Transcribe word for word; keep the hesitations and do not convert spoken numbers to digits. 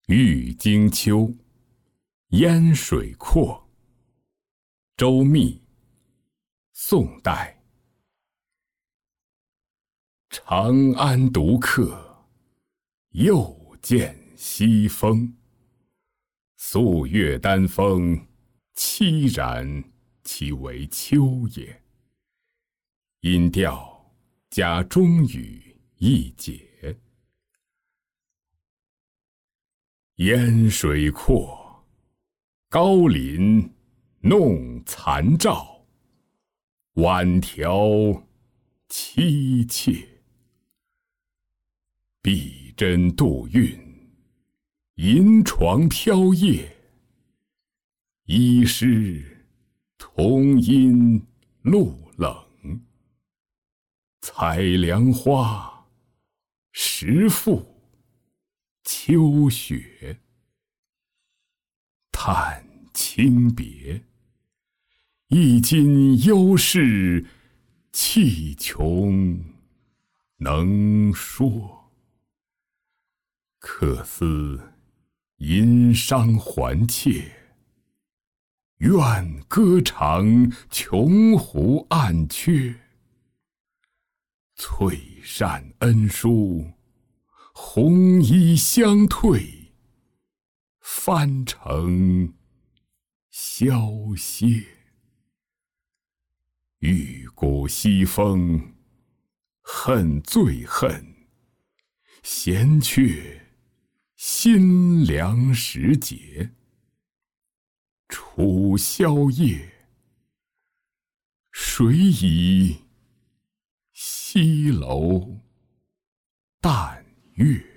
郁金秋，烟水阔。周密，宋代。长安独客，又见西风。素月丹枫，凄然其为秋也。音调加中语一解。烟水阔，高林弄残照。晚条凄切，碧针度韵，银床飘曳。衣湿同音露冷，采凉花，时复秋雪。叹轻别，一襟忧事，气穷能说。客思吟伤还切，愿歌长琼湖暗阙。翠扇恩书，红衣相对，翻成萧歇。玉骨西风，恨最恨，闲却心凉时节。楚宵夜，谁倚西楼淡月。